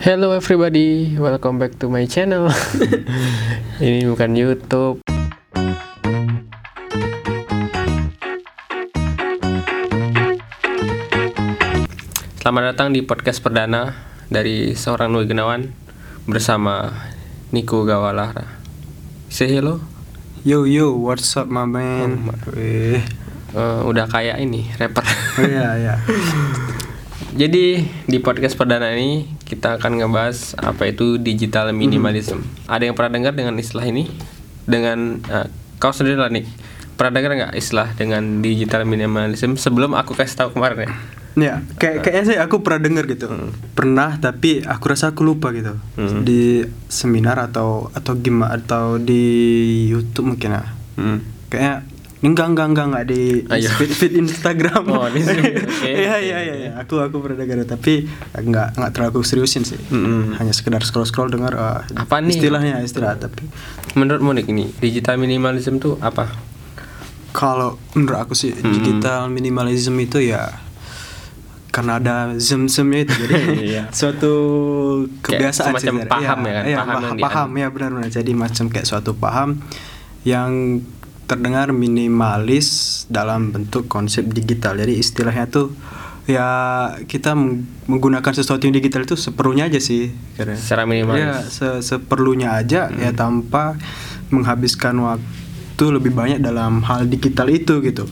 Hello everybody, welcome back to my channel. Ini bukan YouTube. Selamat datang di podcast perdana dari seorang Nui Gunawan bersama Niko Gawalara. Say hello. Yo, what's up my man? Udah kayak ini rapper. Iya. Jadi di podcast perdana ini kita akan ngebahas apa itu digital minimalism. Ada yang pernah dengar dengan istilah ini? Dengan kau sendiri lah nih, pernah dengar nggak istilah dengan digital minimalism sebelum aku kasih tahu kemarin ya? Ya, kayaknya sih aku pernah dengar gitu. Pernah, tapi aku rasa aku lupa gitu. Di seminar atau gimana atau di YouTube mungkin ya. Kayaknya enggak di feed Instagram. Oh, di sini. Iya. Aku pernah dengar tapi enggak terlalu seriusin sih. Hanya sekedar scroll dengar apa nih istilah tapi menurutmu nih ini digital minimalism tuh apa? Kalau menurut aku sih digital minimalism itu ya karena ada zoom-zoomnya itu jadi suatu kebiasaan semacam sih, paham ya kan? Paham ya benar-benar jadi macam kayak suatu paham yang terdengar minimalis dalam bentuk konsep digital. Jadi istilahnya tuh ya kita menggunakan sesuatu yang digital itu seperlunya aja sih karena secara minimalis. Ya seperlunya aja ya tanpa menghabiskan waktu lebih banyak dalam hal digital itu gitu.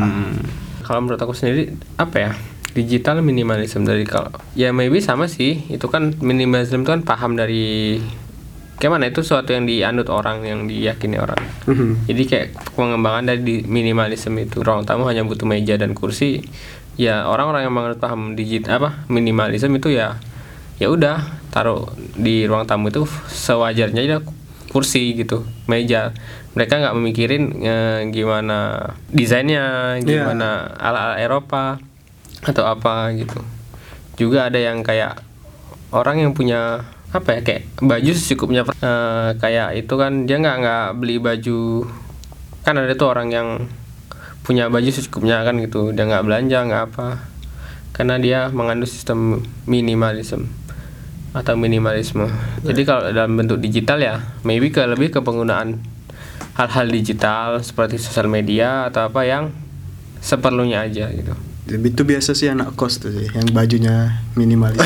Kalau menurut aku sendiri apa ya? Digital minimalism dari kalau ya maybe sama sih. Itu kan minimalism itu kan paham dari kayak mana itu suatu yang dianut orang, yang diyakini orang. Jadi kayak pengembangan dari minimalism itu ruang tamu hanya butuh meja dan kursi. Ya orang-orang yang menganut paham minimalism itu ya udah taruh di ruang tamu itu sewajarnya aja kursi gitu, meja. Mereka nggak memikirin gimana desainnya, gimana ala-ala Eropa atau apa gitu. Juga ada yang kayak orang yang punya apa ya, kayak baju secukupnya, kayak itu kan dia nggak beli baju. Kan ada tuh orang yang punya baju secukupnya kan gitu, dia nggak belanja, nggak apa, karena dia mengandung sistem minimalism atau minimalisme. Jadi kalau dalam bentuk digital ya maybe lebih ke penggunaan hal-hal digital seperti sosial media atau apa yang seperlunya aja gitu. Itu biasa sih anak kos tuh sih yang bajunya minimalis.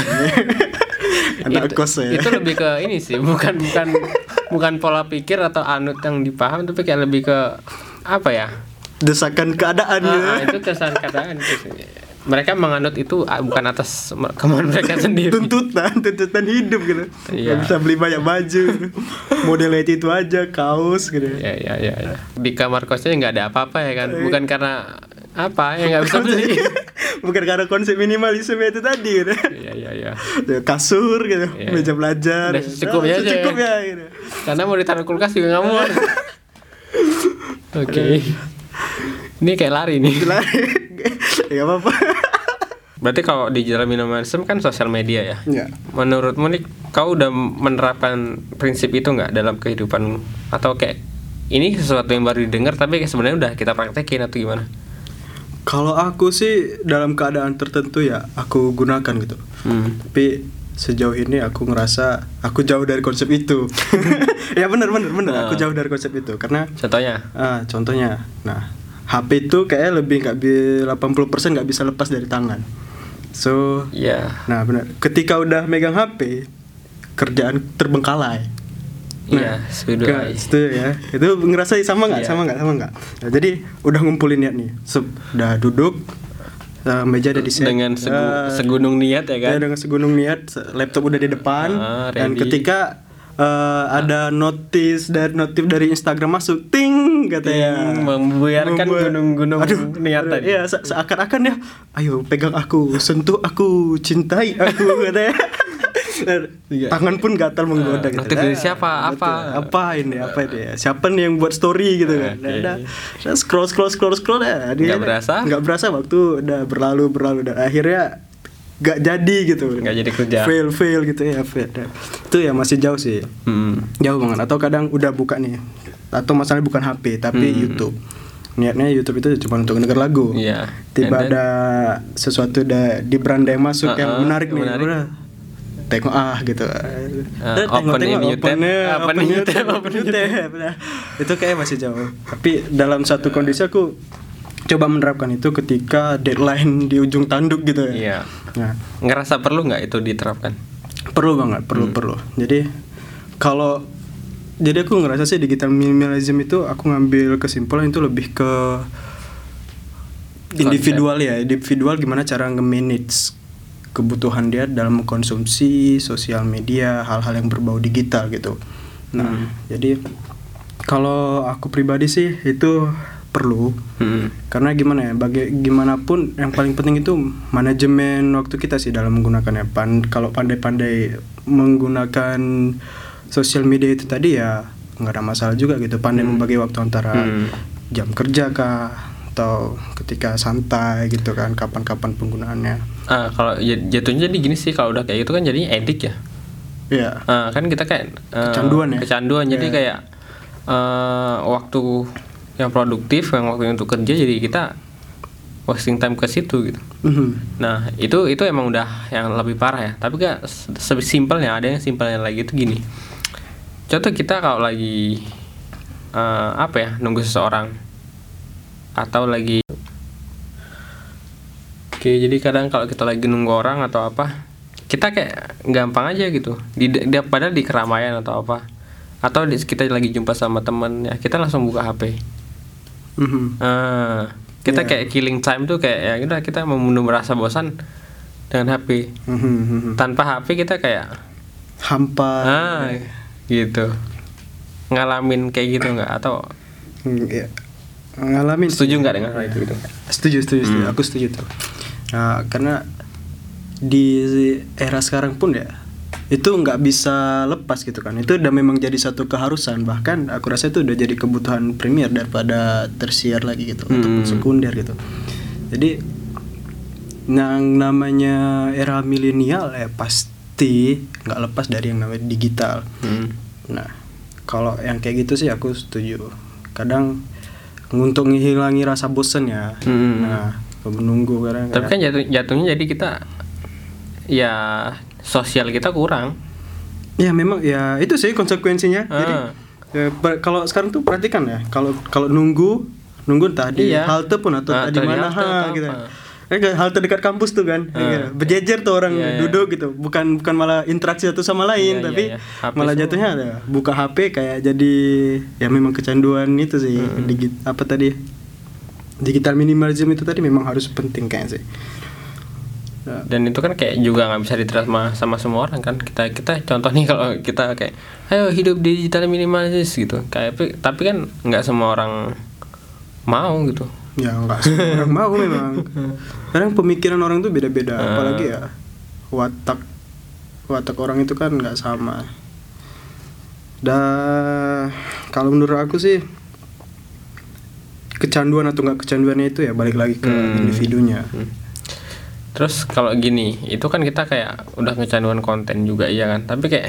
Anak kos ya. Itu lebih ke ini sih, bukan pola pikir atau anut yang dipaham, tapi kayak lebih ke apa ya? Desakan keadaan gitu. Itu desakan keadaan gitu. Mereka menganut itu bukan atas kemauan mereka sendiri. Tuntutan hidup gitu. Gak bisa beli banyak baju. Modelnya itu aja, kaos gitu. Iya. Di kamar kosnya nggak ada apa-apa ya kan? Bukan karena apa yang nggak bisa beli. Bukan karena konsep minimalisme itu tadi gitu. Iya. Kasur gitu, meja belajar. Udah secukupnya aja. Secukupnya gitu. Karena mau ditaruh kulkas juga nggak mau. Oke. Ini kayak lari nih. Ya apa-apa. Berarti kalau digital minimalism kan sosial media ya? Iya. Menurutmu nih, kau udah menerapkan prinsip itu nggak dalam kehidupanmu? Atau kayak ini sesuatu yang baru didengar tapi sebenarnya udah kita praktekin atau gimana? Kalau aku sih dalam keadaan tertentu ya aku gunakan gitu. Tapi sejauh ini aku ngerasa aku jauh dari konsep itu. Ya benar. Aku jauh dari konsep itu karena contohnya. Nah, HP itu kayak lebih 80% nggak bisa lepas dari tangan. So, nah benar. Ketika udah megang HP, kerjaan terbengkalai. Iya, setuju ya. Itu ngerasa sama nggak? Sama nggak? Nah, jadi udah ngumpulin niat nih. Udah duduk, meja ada di set. Dengan segunung niat ya kan? Ya, dengan segunung niat, laptop udah di depan. Dan ketika ada notif dari Instagram masuk, ting katanya, membuyarkan gunung-gunung niat tadi. Iya, seakan-akan ya, ayo pegang aku, sentuh aku, cintai aku katanya. Tangan pun gatal menggoda gitu. Notif dari siapa? Apa ini ya? Siapa nih yang buat story gitu kan? Nah, scroll ya. Nggak berasa waktu udah berlalu dan akhirnya nggak jadi gitu. Nggak jadi kerja. Fail gitu ya. Itu ya masih jauh sih. Jauh banget. Atau kadang udah buka nih. Atau masalahnya bukan HP tapi YouTube. Niatnya YouTube itu cuma untuk denger lagu. Tiba ada sesuatu di beranda yang masuk yang menarik nih. tengok gitu. Open YouTube. Nah, itu kayak masih jauh. Tapi dalam satu kondisi aku coba menerapkan itu ketika deadline di ujung tanduk gitu ya. Iya. Nah, Ngerasa perlu nggak itu diterapkan? perlu banget, perlu. Jadi aku ngerasa sih digital minimalism itu aku ngambil kesimpulan itu lebih ke individual gimana cara nge-manage kebutuhan dia dalam mengkonsumsi sosial media, hal-hal yang berbau digital gitu. Nah, jadi kalau aku pribadi sih itu perlu. Karena gimana ya, gimanapun yang paling penting itu manajemen waktu kita sih dalam menggunakannya. Kalau pandai-pandai menggunakan sosial media itu tadi ya nggak ada masalah juga gitu. Pandai membagi waktu antara jam kerja kah atau ketika santai gitu kan, kapan-kapan penggunaannya. Kalau jatuhnya jadi gini sih, kalau udah kayak gitu kan jadinya edik ya. Iya. Kan kita kayak kecanduan ya. Jadi kayak waktu yang produktif, yang waktu untuk kerja, jadi kita wasting time ke situ gitu. Nah itu emang udah yang lebih parah ya. Tapi gak simpelnya, ada yang simpelnya lagi itu gini. Contoh kita kalau lagi nunggu seseorang atau lagi jadi kadang kalau kita lagi nunggu orang atau apa, kita kayak gampang aja gitu padahal di keramaian atau apa, atau kita lagi jumpa sama temen ya, kita langsung buka HP. Kita kayak killing time tuh, kayak ya udah kita merasa bosan dengan HP. Tanpa HP kita kayak hampa. Gitu. Ngalamin kayak gitu nggak? Atau ngalamin. Setuju nggak dengan hal itu gitu? Setuju. Aku setuju tuh. Karena di era sekarang pun ya itu nggak bisa lepas gitu kan. Itu udah memang jadi satu keharusan, bahkan aku rasa itu udah jadi kebutuhan primer daripada tersier lagi gitu, ataupun sekunder gitu. Jadi yang namanya era milenial ya pasti nggak lepas dari yang namanya digital. Nah kalau yang kayak gitu sih aku setuju. Kadang untuk menghilangi rasa bosan ya. Nah menunggu kadang. Tapi kan jatuhnya jadi kita ya sosial kita kurang. Ya memang ya itu sih konsekuensinya. Jadi kalau sekarang tuh perhatikan ya, kalau nunggu tadi halte pun atau di mana gitu. Halte dekat kampus tuh kan. Berjejer tuh orang duduk gitu. Bukan malah interaksi satu sama lain, tapi malah jatuhnya ada buka HP kayak jadi ya memang kecanduan itu sih. Digital minimalism itu tadi memang harus penting kayaknya sih. Dan itu kan kayak juga nggak bisa diterima sama semua orang kan. Kita contoh nih, kalau kita kayak ayo hidup digital minimalis gitu, kayak tapi kan nggak semua orang mau gitu. Ya nggak semua orang mau memang. Kadang pemikiran orang tuh beda-beda, apalagi ya watak orang itu kan nggak sama. Dan kalau menurut aku sih kecanduan atau nggak kecanduannya itu ya balik lagi ke individunya. Terus kalau gini, itu kan kita kayak udah kecanduan konten juga, iya kan? Tapi kayak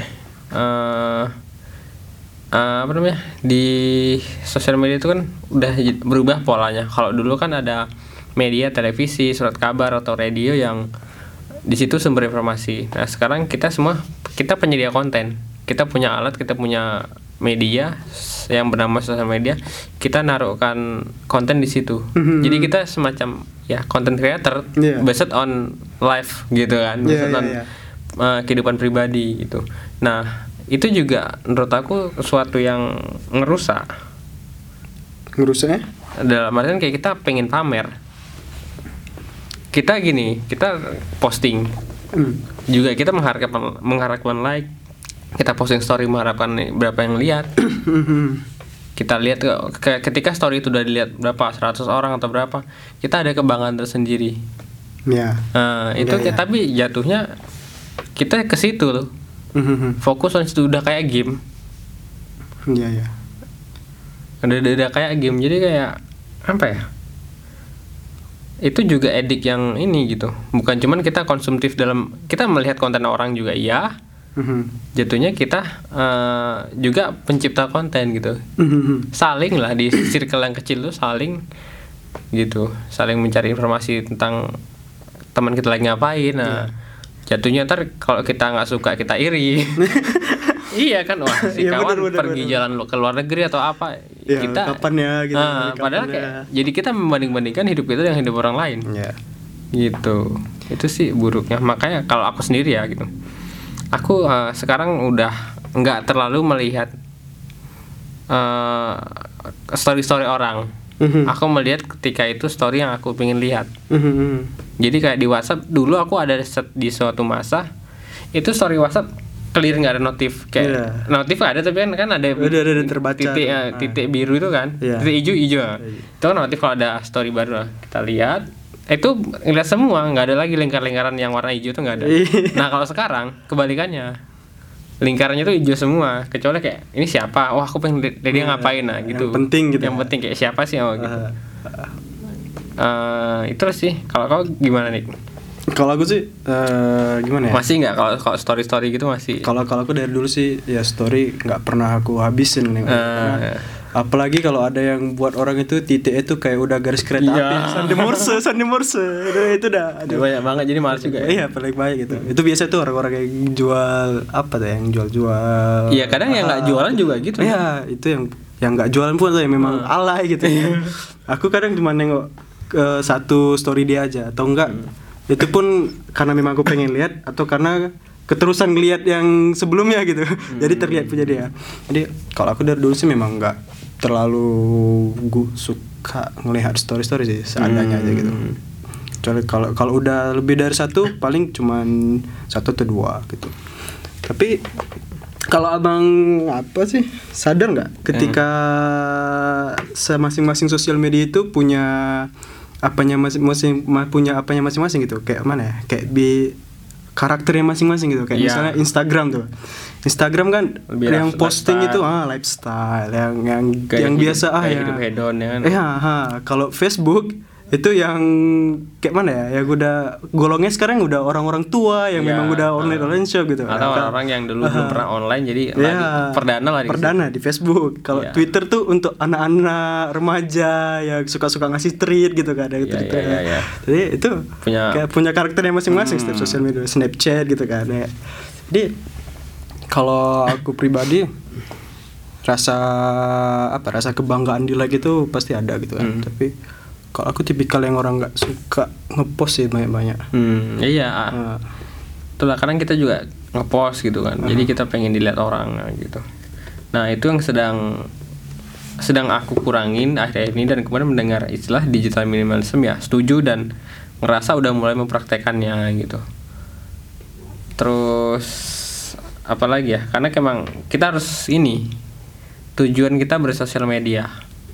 di sosial media itu kan udah berubah polanya. Kalau dulu kan ada media televisi, surat kabar atau radio yang di situ sumber informasi. Nah sekarang kita penyedia konten. Kita punya alat, kita punya media yang bernama sosial media, kita naruhkan konten di situ. Jadi kita semacam ya content creator based on life gitu kan, based on kehidupan pribadi gitu. Nah itu juga menurut aku sesuatu yang ngerusak dalam artian kayak kita pengen pamer. Kita posting juga, kita mengharapkan like, kita posting story mengharapkan berapa yang lihat. Kita lihat ketika story itu udah dilihat berapa 100 orang atau berapa, kita ada kebanggaan tersendiri. Tapi jatuhnya kita ke situ loh. Fokus on situ, udah kayak game. Udah kayak game, jadi kayak apa ya? Itu juga edik yang ini gitu. Bukan cuman kita konsumtif dalam kita melihat konten orang juga iya. Jatuhnya kita juga pencipta konten gitu. Saling lah di circle yang kecil tuh saling gitu, saling mencari informasi tentang teman kita lagi ngapain. Nah Jatuhnya ntar kalau kita nggak suka kita iri. Iya kan, wah si Iya, kawan bener, pergi bener. jalan ke luar negeri atau apa, Ya, kita kapan ya gitu. padahal Kapan kayak ya. jadi kita membanding-bandingkan hidup kita dengan hidup orang lain. Ya. Gitu. Itu sih buruknya. Makanya kalau aku sendiri ya gitu, aku sekarang udah nggak terlalu melihat story-story orang. Aku melihat ketika itu story yang aku pengen lihat. Jadi kayak di WhatsApp dulu aku ada di suatu masa itu story WhatsApp clear, nggak ada notif, kayak notif ada tapi kan ada Udah terbaca. titik biru itu kan, titik hijau itu kan notif kalau ada story baru. Kita lihat itu ngeliat semua, nggak ada lagi lingkar-lingkaran yang warna hijau itu nggak ada. Nah kalau sekarang kebalikannya, lingkarannya tuh hijau semua, kecuali kayak ini siapa, wah aku pengen lihat dia ngapain, nah gitu. Yang penting gitu. Yang penting kayak siapa sih, oh gitu. Itu sih. Kalau kau gimana nih? Kalau aku sih gimana ya? Masih nggak kalau story gitu masih? Kalau aku dari dulu sih ya story nggak pernah aku habisin nih. Apalagi kalau ada yang buat orang itu titik itu kayak udah garis kereta api, Sandi Morse, itu udah banyak banget jadi malas juga. Iya paling banyak gitu. Itu biasa tuh orang-orang yang jual apa tuh, yang jual. Iya kadang yang nggak jualan juga gitu. Iya itu yang nggak jualan pun tuh yang memang alay gitu. Aku kadang cuma nengok satu story dia aja atau enggak. Itu pun karena memang aku pengen lihat atau karena keterusan ngelihat yang sebelumnya gitu. Jadi terlihat punya dia. Jadi kalau aku dari dulu sih memang nggak terlalu suka ngelihat story sih, seadanya aja gitu. Kecuali kalau udah lebih dari satu paling cuman 1 atau 2 gitu. Tapi kalau abang apa sih sadar nggak ketika masing-masing sosial media itu punya apanya masing-masing gitu, kayak mana ya, kayak karakternya masing-masing gitu, kayak misalnya Instagram kan lebih yang posting itu lifestyle yang biasa ya hidup hedon ya kan. Kalau Facebook itu yang kayak mana ya, yang udah golongnya sekarang udah orang-orang tua yang memang udah online shop gitu, atau orang-orang yang dulu belum pernah online jadi perdana di Facebook. Kalau Twitter tuh untuk anak-anak remaja yang suka-suka ngasih tweet gitu kan, ada Twitter. Jadi itu punya karakternya masing-masing. Setiap sosial media, Snapchat gitu kan ya. Jadi kalau aku pribadi rasa kebanggaan di like itu pasti ada gitu kan. Tapi kalau aku tipikal yang orang nggak suka ngepost sih banyak-banyak. Itulah kadang kita juga ngepost gitu kan. Jadi kita pengen dilihat orang gitu. Nah itu yang sedang aku kurangin akhir ini, dan kemudian mendengar istilah digital minimalism ya setuju dan ngerasa udah mulai mempraktekannya gitu. Terus apa lagi ya? Karena emang kita harus tujuan kita bersosial media.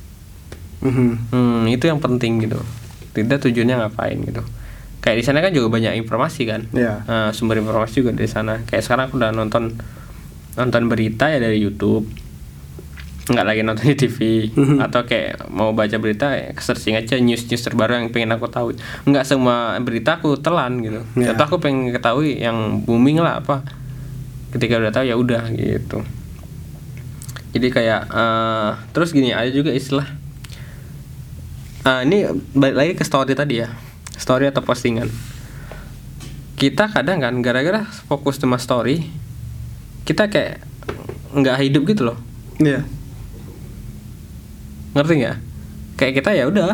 Itu yang penting gitu. Tidak tujuannya ngapain gitu. Kayak di sana kan juga banyak informasi kan. Sumber informasi juga dari sana. Kayak sekarang aku udah nonton berita ya dari YouTube. Nggak lagi nonton di TV. Atau kayak mau baca berita searching aja news terbaru yang pengen aku tahu. Nggak semua berita aku telan gitu. Atau aku pengen ketahui yang booming lah apa. Ketika udah tahu ya udah gitu. Jadi kayak terus gini, ada juga istilah ini balik lagi ke story tadi ya, story atau postingan. Kita kadang kan gara-gara fokus sama story, kita kayak nggak hidup gitu loh. Ngerti nggak? Kayak kita ya udah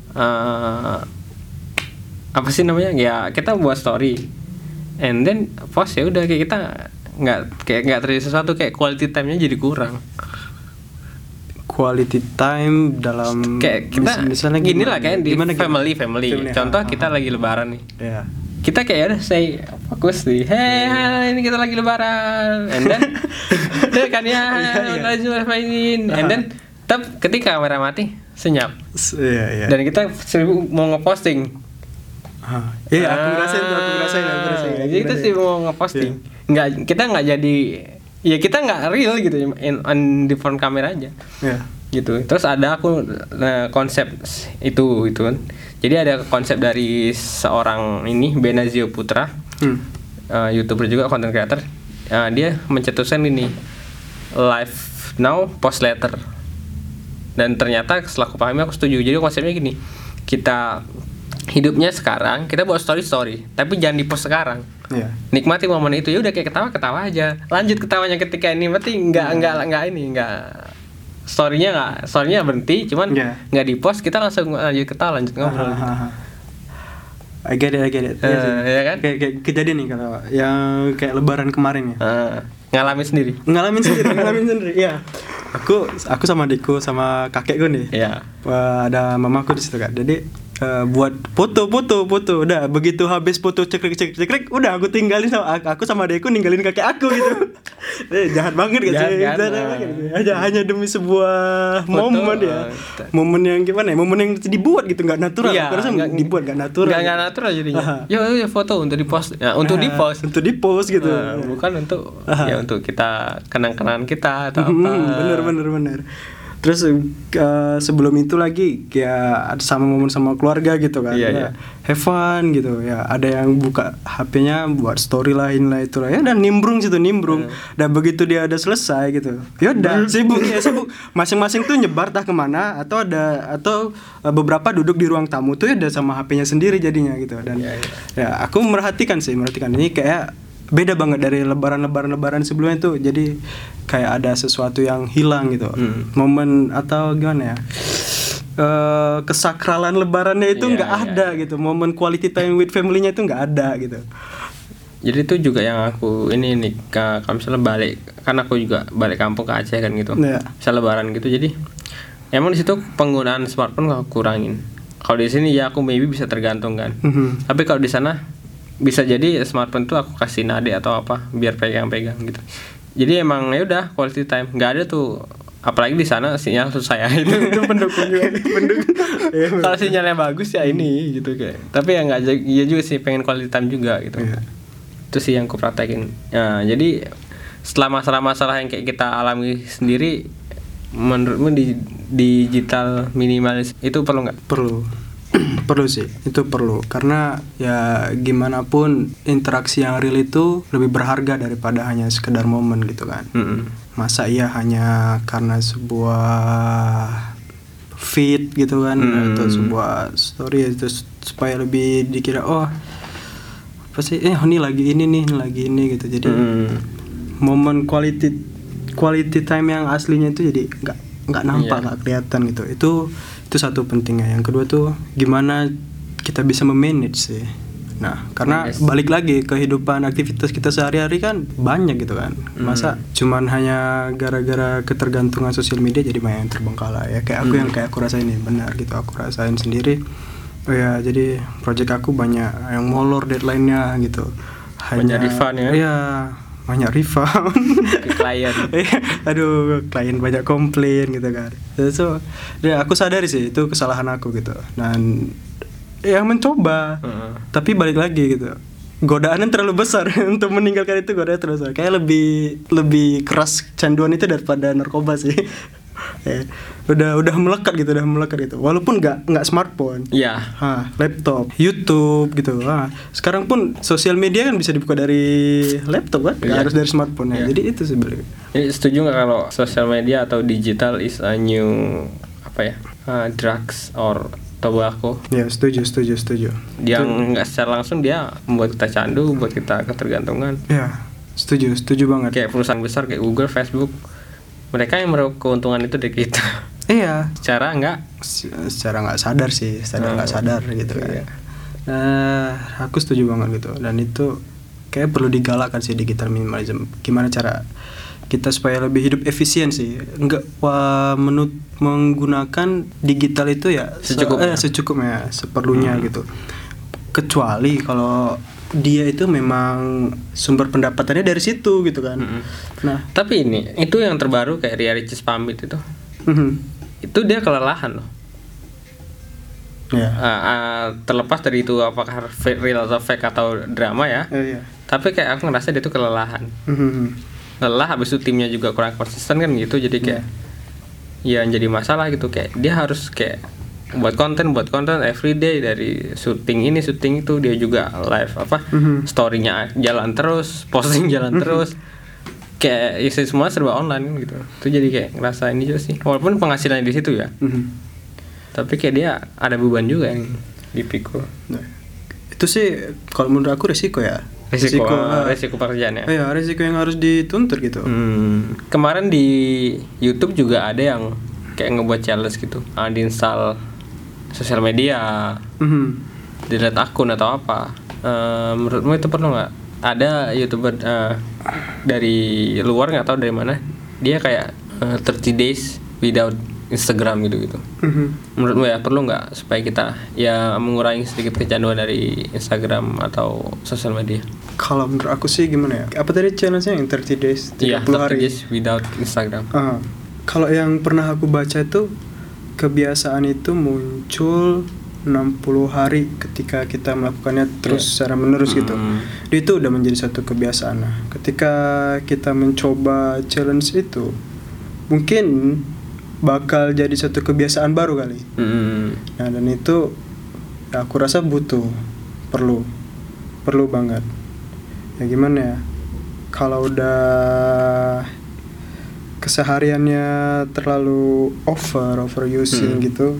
apa sih namanya, ya kita buat story and then post, ya udah kayak kita nggak terjadi sesuatu, kayak quality time-nya jadi kurang. Quality time dalam kayak kita misalnya gini lah, kayak di family. Contoh kita lagi lebaran nih. Kita kayak ada say fokus nih. Hey, ini kita lagi lebaran. And then kan ya lagi mainin. And then ketika kamera mati senyap. Dan kita mau ngeposting. Aku ngerasain. Jadi kita sih mau ngeposting. Kita nggak jadi, ya kita nggak real gitu, di front kamera aja. Gitu. Terus ada konsep itu kan. Jadi ada konsep dari seorang Benazio Putra, YouTuber juga, content creator. Dia mencetuskan ini live now, post later. Dan ternyata setelah aku pahami, aku setuju. Jadi konsepnya gini, kita hidupnya sekarang, kita buat story, tapi jangan di post sekarang. Iya. Nikmati momen itu, ya udah kayak ketawa aja, lanjut ketawanya ketika ini, berarti nggak storynya berhenti, cuman nggak di post, kita langsung lanjut ketawa, lanjut ngobrol. I get it. Ya kan? Kayak kejadian nih kalau yang kayak lebaran kemarin ya. Ngalamin sendiri. Iya. Aku sama adikku sama kakekku nih. Iya. Ada mamaku di situ kan. Jadi buat foto. Udah begitu habis foto cekrek, udah aku tinggalin sama adikku, ninggalin kakek aku gitu. Jahat banget gitu. Hanya demi sebuah foto, momen ya. Momen yang gimana ya? Momen yang dibuat gitu, enggak natural. Iya, Aku rasa dibuat enggak natural. Enggak natural jadinya. Ya foto untuk di-post. Ya, untuk di-post gitu. Bukan untuk ya untuk kita kenang-kenangan kita atau apa. Bener. Terus sebelum itu lagi ya ada momen sama keluarga gitu kan. Iya. Have fun gitu ya. Ada yang buka HP-nya buat story lain lah itu lah. Ya dan nimbrung. Dan begitu dia udah selesai gitu. Ya udah sibuk. Masing-masing tuh nyebar tah kemana atau beberapa duduk di ruang tamu tuh ya udah sama HP-nya sendiri jadinya gitu. Dan ya aku merhatikan ini kayak beda banget dari lebaran sebelumnya tuh. Jadi kayak ada sesuatu yang hilang gitu. Momen atau gimana ya, kesakralan lebarannya itu nggak ada gitu. Momen quality time with family-nya itu nggak ada gitu. Jadi itu juga yang aku ini nih, kalau misalnya balik, kan aku juga balik kampung ke Aceh kan gitu. Bisa lebaran gitu. Jadi emang di situ penggunaan smartphone aku kurangin. Kalau di sini ya aku maybe bisa tergantung kan. Tapi kalau di sana bisa jadi smartphone tuh aku kasih nade atau apa biar pegang-pegang gitu. Jadi emang ya udah quality time, nggak ada tuh, apalagi di sana sinyal susah ya. itu pendukung juga. Kalau sinyalnya bagus ya ini gitu kayak. Tapi ya nggak, ya juga sih pengen quality time juga gitu. Itu sih yang aku praktekin. Nah, jadi setelah masalah-masalah yang kayak kita alami sendiri, menurutmu di digital minimalis itu perlu nggak? Perlu sih, itu perlu, karena ya gimana pun interaksi yang real itu lebih berharga daripada hanya sekedar momen gitu kan. Masa iya hanya karena sebuah feed gitu kan, atau sebuah story itu supaya lebih dikira apa sih, ini lagi ini gitu. Jadi momen quality time yang aslinya itu jadi nggak nampak, nggak kelihatan gitu. Itu satu pentingnya. Yang kedua tuh gimana kita bisa memanage sih. Nah, karena balik lagi kehidupan aktivitas kita sehari-hari kan banyak gitu kan. Masa cuman hanya gara-gara ketergantungan sosial media jadi banyak yang terbengkalai ya. Kayak aku yang kayak aku rasain ini benar gitu. Aku rasain sendiri. Jadi project aku banyak yang molor deadline-nya gitu. Banyak refund ya. Iya, banyak refund ke klien. Aduh, klien banyak komplain gitu kan. So, ya aku sadari sih itu kesalahan aku gitu. Dan yang mencoba, tapi balik lagi gitu. Godaannya terlalu besar untuk meninggalkan itu, godaannya terlalu besar. Kayak lebih keras canduan itu daripada narkoba sih. Udah melekat gitu. Walaupun nggak smartphone. Iya. Laptop, YouTube gitu. Sekarang pun sosial media kan bisa dibuka dari laptop kan, nggak harus dari smartphone ya. Jadi itu sebenarnya. Jadi setuju nggak kalau sosial media atau digital is a new drugs or tobacco? Ya, setuju. Yang nggak secara langsung dia membuat kita candu, membuat kita ketergantungan. Ya, setuju banget. Kayak perusahaan besar kayak Google, Facebook, mereka yang meraup keuntungan itu dari kita. Iya. Secara nggak sadar sih, nggak sadar gitu kan. Aku setuju banget gitu. Dan itu kayak perlu digalakkan sih digital minimalism. Gimana cara kita supaya lebih hidup efisien sih, menggunakan digital itu ya secukupnya, seperlunya gitu. Kecuali kalau dia itu memang sumber pendapatannya dari situ gitu kan. Nah, tapi itu yang terbaru kayak Ria Ricis pamit itu. Itu dia kelelahan loh. Terlepas dari itu apakah real atau fake atau drama ya. Tapi kayak aku ngerasa dia tuh kelelahan. Lelah, habis itu timnya juga kurang konsisten kan gitu. Jadi kayak ya jadi masalah gitu, kayak dia harus kayak buat konten everyday, dari syuting ini syuting itu, dia juga live story-nya jalan terus, posting jalan terus, kayak isi semua serba online gitu. Itu jadi kayak ngerasa ini juga sih, walaupun penghasilannya di situ ya, tapi kayak dia ada beban juga yang dipikul. Itu sih kalau menurut aku resiko ya. Resiko pekerjaan ya. Iya, resiko yang harus dituntut gitu. Kemarin di YouTube juga ada yang kayak ngebuat challenge gitu, uninstall sosial media, delete akun atau apa. Menurutmu itu perlu nggak? Ada YouTuber dari luar, nggak tahu dari mana, dia kayak 30 days without Instagram gitu. Menurutmu ya perlu nggak supaya kita ya mengurangi sedikit kecanduan dari Instagram atau sosial media? Kalau menurut aku sih gimana ya? Apa tadi challenge-nya yang 30 days? 30 hari 30 days without Instagram. Kalau yang pernah aku baca itu, kebiasaan itu muncul 60 hari ketika kita melakukannya terus secara menerus gitu. Itu udah menjadi satu kebiasaan. Nah, ketika kita mencoba challenge itu, mungkin bakal jadi satu kebiasaan baru kali. Nah, dan itu ya, aku rasa perlu banget. Ya gimana ya? Kalau udah kesehariannya terlalu overusing gitu,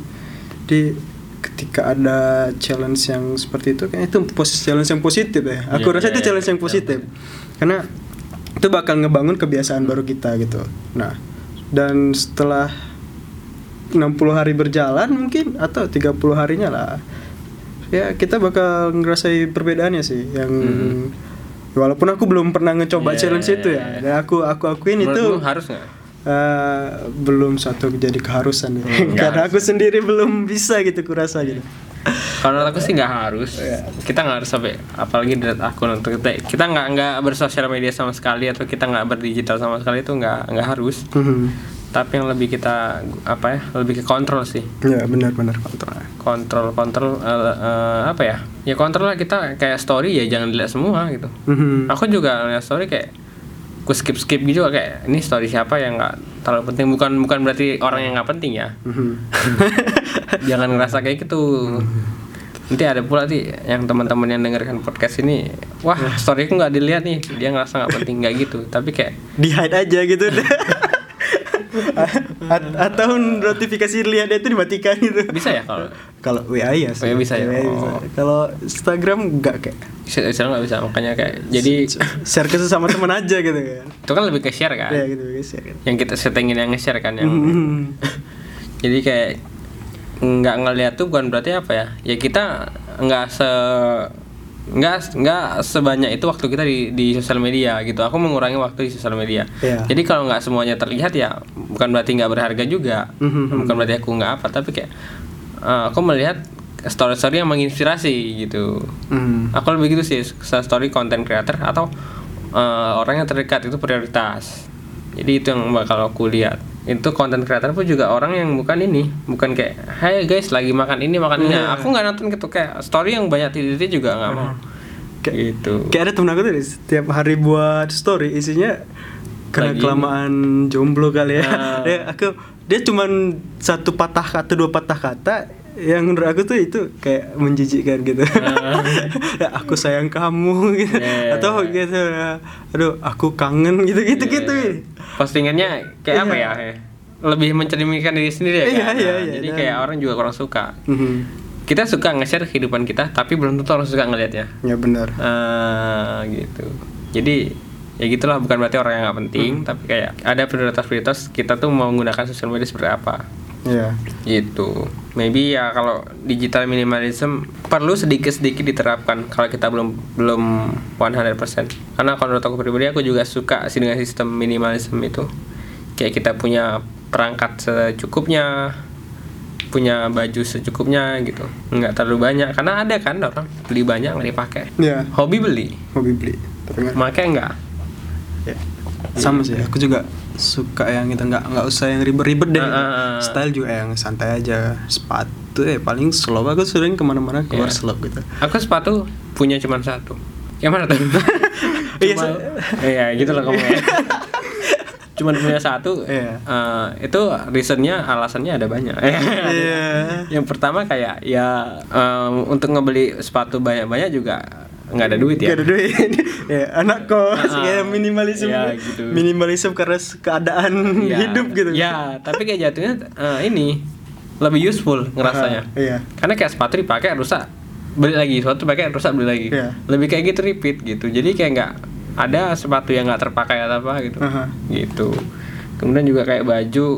ketika ada challenge yang seperti itu, kayaknya itu challenge yang positif ya. Aku rasa itu challenge yang positif, karena itu bakal ngebangun kebiasaan baru kita gitu. Nah, dan setelah 60 hari berjalan mungkin, atau 30 harinya lah, ya kita bakal ngerasain perbedaannya sih. Yang walaupun aku belum pernah ngecoba challenge itu ya, dan aku akuin itu harus nggak? Belum satu jadi keharusan ya. Karena aku sendiri belum bisa gitu, kurasa gitu. Kalau aku sih nggak harus. Kita nggak harus sampai, apalagi dari akun untuk kita nggak bersosial media sama sekali, atau kita nggak berdigital sama sekali, itu nggak harus. Tapi yang lebih kita lebih ke kontrol sih. Ya benar kontrol apa ya? Ya kontrol lah, kita kayak story ya jangan dilihat semua gitu. Aku juga lihat story kayak aku skip gitu, kayak ini story siapa yang nggak terlalu penting. Bukan berarti orang yang nggak penting ya. Jangan ngerasa kayak gitu. Nanti ada pula sih yang teman-teman yang dengarkan podcast ini, wah storyku nggak dilihat nih, dia ngerasa nggak penting. Nggak gitu, tapi kayak di hide aja gitu. Atau notifikasi lihat itu dimatikan gitu. Bisa ya kalau WA ya sih. Bisa ya. Kalau Instagram enggak, kayak Instagram nggak bisa, makanya kayak jadi share ke sesama teman aja gitu kan. Itu kan lebih ke share kan. Iya gitu, ke share kan. Yang kita settingin yang nge-share kan yang. Jadi kayak nggak ngeliat tuh bukan berarti apa ya? Ya kita nggak sebanyak itu waktu kita di sosial media gitu. Aku mengurangi waktu di sosial media. Jadi kalau nggak semuanya terlihat ya bukan berarti nggak berharga juga. Bukan berarti aku nggak apa, tapi kayak aku melihat story yang menginspirasi gitu. Aku lebih gitu sih, story content creator atau orang yang terdekat itu prioritas. Jadi itu yang bakal aku lihat. Itu content creator pun juga orang yang bukan kayak hey guys lagi makan ini. Aku nggak nonton gitu, kayak story yang banyak titik juga nggak mau. Gitu. Kayak ada temen aku tuh setiap hari buat story isinya karena kelamaan jomblo kali ya. Dia cuman satu patah kata, dua patah kata yang menurut aku tuh itu kayak menjijikkan gitu. Ya, aku sayang kamu gitu. Atau gitu, aduh aku kangen gitu. Postingannya kayak apa ya? Lebih mencerminkan diri sendiri ya kan? Jadi kayak orang juga kurang suka. Kita suka nge-share kehidupan kita, tapi belum tentu orang suka ngelihatnya. Ya benar. Gitu. Jadi ya gitulah, bukan berarti orang yang nggak penting, tapi kayak ada prioritas kita tuh mau menggunakan sosial media seperti apa. Iya. Gitu. Maybe ya kalau digital minimalism perlu sedikit diterapkan kalau kita belum 100%. Karena kalau menurut aku pribadi, aku juga suka sih dengan sistem minimalism itu. Kayak kita punya perangkat secukupnya, punya baju secukupnya gitu, nggak terlalu banyak. Karena ada kan orang beli banyak nggak dipakai. Iya. Hobi beli. Tapi pakai nggak. Ya. Sama sih. Aku juga suka yang itu, nggak usah yang ribet-ribet deh. Style juga yang santai aja. Sepatu paling slow. Aku sering kemana-mana keluar slow gitu. Aku sepatu punya cuma satu. Yang mana tuh? Iya gitu lah kamu ya. Cuma punya satu. Itu reasonnya, alasannya ada banyak. Yang pertama kayak ya untuk ngebeli sepatu banyak-banyak juga nggak ada duit ya. Nggak ada duit. Anak kos kayak minimalisme. Gitu. Minimalisme karena keadaan hidup gitu. Ya, tapi kayak jatuhnya ini lebih useful ngerasanya. Karena kayak sepatu dipakai rusak, beli lagi, suatu pakai rusak beli lagi. Iya. Lebih kayak gitu, repeat gitu. Jadi kayak nggak ada sepatu yang nggak terpakai atau apa gitu. Gitu. Kemudian juga kayak baju,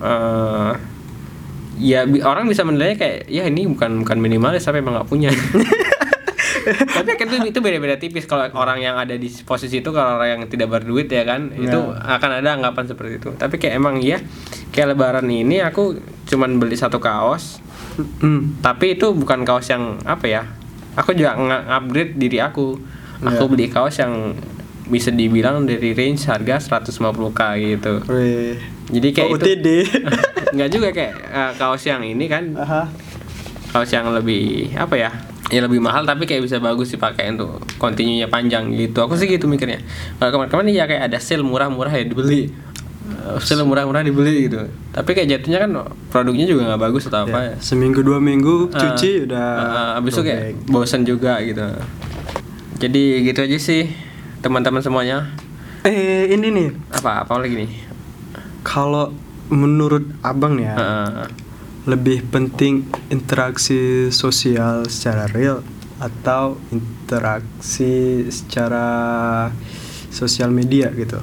ya orang bisa menilai kayak ya ini bukan minimalis tapi emang nggak punya. Tapi kan itu beda-beda tipis. Kalau orang yang ada di posisi itu, kalau orang yang tidak berduit ya kan, itu akan ada anggapan seperti itu. Tapi kayak emang ya, kayak lebaran ini aku cuman beli satu kaos. Tapi itu bukan kaos yang apa ya, aku juga upgrade diri aku. Aku beli kaos yang bisa dibilang dari range harga 150k gitu. Jadi kayak itu nggak juga kayak kaos yang ini kan, kaos yang lebih apa ya, lebih mahal tapi kayak bisa bagus dipakai untuk continue-nya panjang gitu. Aku sih gitu mikirnya. Kalau kemarin-kemarin ya kayak ada sale murah-murah ya dibeli, sale murah-murah dibeli gitu. Tapi kayak jatuhnya kan produknya juga nggak bagus atau apa ya. Seminggu 2 minggu cuci udah abis itu kayak bosan juga gitu. Jadi gitu aja sih teman-teman semuanya. Ini nih Apa lagi nih? Kalau menurut abang nih ya, lebih penting interaksi sosial secara real atau interaksi secara sosial media gitu?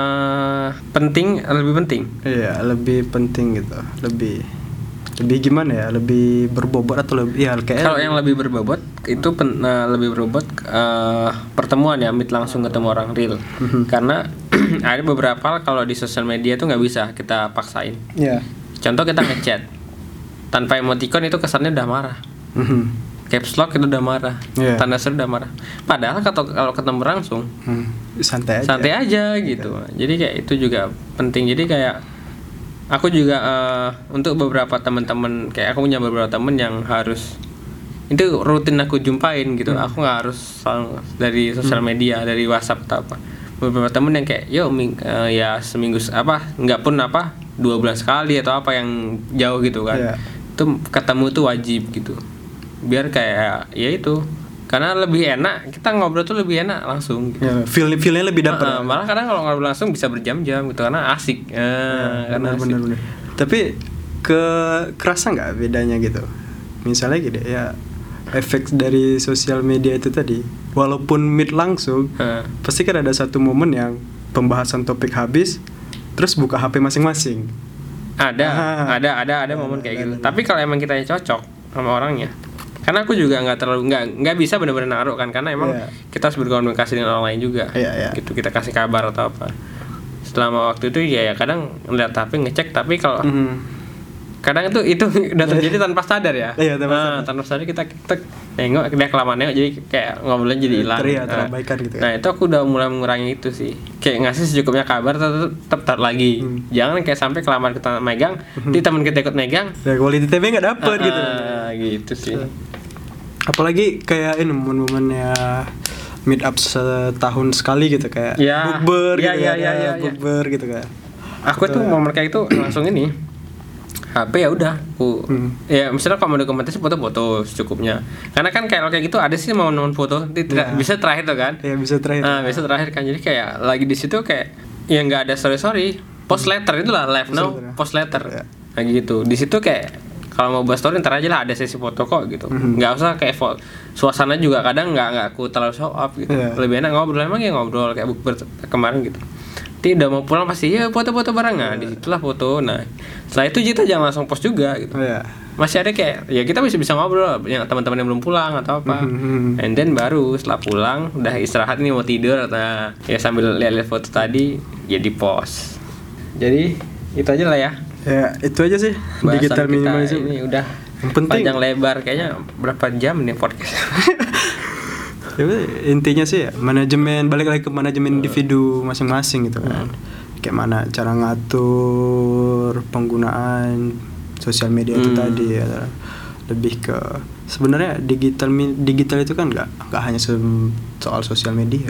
Lebih penting. Iya, lebih penting gitu. Lebih gimana ya? Lebih berbobot atau lebih ya kayak kalau yang lebih berbobot itu lebih berbobot pertemuan ya, meet langsung ketemu orang real. Karena ada beberapa hal kalau di sosial media tuh nggak bisa kita paksain. Contoh kita ngechat tanpa emoticon itu kesannya udah marah. Caps lock itu udah marah. Tanda seru udah marah. Padahal kalau ketemu langsung santai aja gitu. Jadi kayak itu juga penting. Jadi kayak aku juga untuk beberapa teman-teman, kayak aku punya beberapa teman yang harus itu rutin aku jumpain gitu. Aku nggak harus dari sosial media, dari WhatsApp atau apa. Beberapa teman yang kayak ya seminggu nggak pun 2 bulan sekali atau apa yang jauh gitu kan. Itu ketemu tuh wajib gitu. Biar kayak ya itu, karena lebih enak kita ngobrol tuh, lebih enak langsung gitu. Feel-nya lebih dapat. Malah kadang kalau ngobrol langsung bisa berjam-jam gitu karena asik. Karena benar. Tapi kerasa nggak bedanya gitu? Misalnya gitu ya, efek dari sosial media itu tadi, walaupun meet langsung, pasti kan ada satu momen yang pembahasan topik habis, terus buka HP masing-masing. Ada momen kayak gitu. Tapi kalau emang kita cocok sama orangnya, karena aku juga nggak bisa benar-benar naruh kan, karena emang kita harus berkomunikasi dengan orang lain juga. Gitu, kita kasih kabar atau apa. Selama waktu itu ya kadang ngeliat HP ngecek, tapi kalau kadang itu udah terjadi tanpa sadar ya. Tanpa sadar kita nengok, dia kelamaan nengok, jadi kayak ngobrolnya jadi hilang. Terabaikan gitu ya. Nah itu aku udah mulai mengurangi itu sih. Kayak ngasih secukupnya kabar, tetap lagi. Jangan kayak sampai kelamaan kita megang, di teman kita ikut megang, quality time nggak dapet gitu. Gitu sih. Apalagi kayak ini momen-momennya meet up setahun sekali gitu, kayak bukber bukber gitu kan. Aku tuh momen kayak itu langsung ini HP ya udah aku ya misalnya kalau mau dokumentasi foto-foto secukupnya, karena kan kayak gitu ada sih momen foto bisa terakhir tuh kan. Bisa terakhir. Bisa terakhir kan, jadi kayak lagi di situ kayak ya nggak ada story post letter itulah live now post letter kayak gitu. Di situ kayak kalau mau buat story ntar aja lah, ada sesi foto kok gitu. Nggak usah kayak suasana juga kadang nggak aku terlalu show up gitu. Lebih enak ngobrol, emang ya ngobrol kayak bukber kemarin gitu. Nanti udah mau pulang pasti ya foto-foto bareng, disitulah foto. Nah setelah itu kita jangan langsung post juga gitu. Masih ada kayak ya kita bisa ngobrol yang teman-teman yang belum pulang atau apa. And then baru setelah pulang udah istirahat nih mau tidur atau ya sambil lihat-lihat foto tadi ya di post. Jadi itu aja lah ya. Ya itu aja sih bahasan digital minimalism ini udah yang penting. Panjang lebar kayaknya berapa jam nih podcast. Ya, intinya sih ya, balik lagi ke manajemen individu masing-masing gitu kan. Kayak mana cara ngatur penggunaan sosial media itu tadi ya. Lebih ke sebenarnya digital itu kan nggak hanya soal sosial media.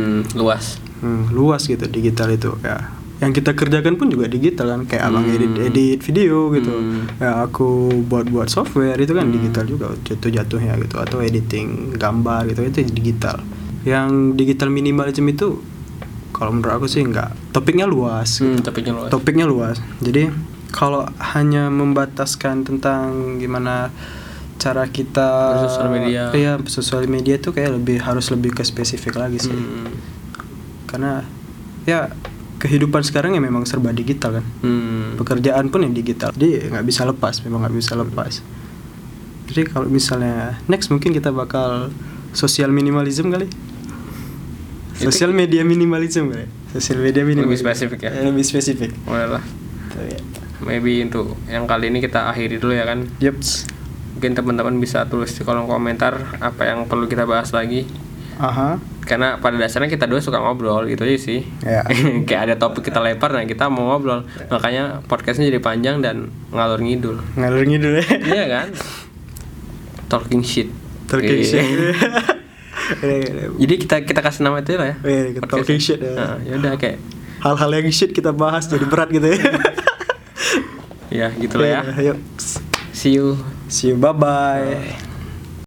Luas gitu digital itu ya. Yang kita kerjakan pun juga digital kan, kayak abang edit video gitu. Ya aku buat software itu kan digital juga jatuhnya gitu, atau editing gambar gitu, itu digital. Yang digital minimalism itu kalau menurut aku sih topiknya luas gitu. Topiknya luas. Jadi kalau hanya membataskan tentang gimana cara kita bersosial media. Iya, sosial media tuh kayak harus lebih ke spesifik lagi sih. Karena ya kehidupan sekarang ya memang serba digital kan. Pekerjaan pun yang digital. Jadi nggak bisa lepas, memang nggak bisa lepas. Jadi kalau misalnya next mungkin kita bakal sosial minimalism kali. Sosial media minimalism kali. Sosial media minimalism. Lebih spesifik ya. Lebih spesifik. Boleh lah. Maybe untuk yang kali ini kita akhiri dulu ya kan. Yups. Mungkin teman-teman bisa tulis di kolom komentar apa yang perlu kita bahas lagi. Karena pada dasarnya kita dua suka ngobrol gitu aja sih. Ya. Kayak ada topik kita lempar, nah kita mau ngobrol. Makanya podcastnya jadi panjang dan ngalur ngidul. Ngalur ngidul ya. Iya kan? Talking shit. Talking shit. Jadi kita kasih nama itu lah ya. Talking shit ya. Nah, yaudah kayak hal-hal yang shit kita bahas jadi berat gitu ya. Ya, gitu lah ya. Yuk. See you. Bye bye.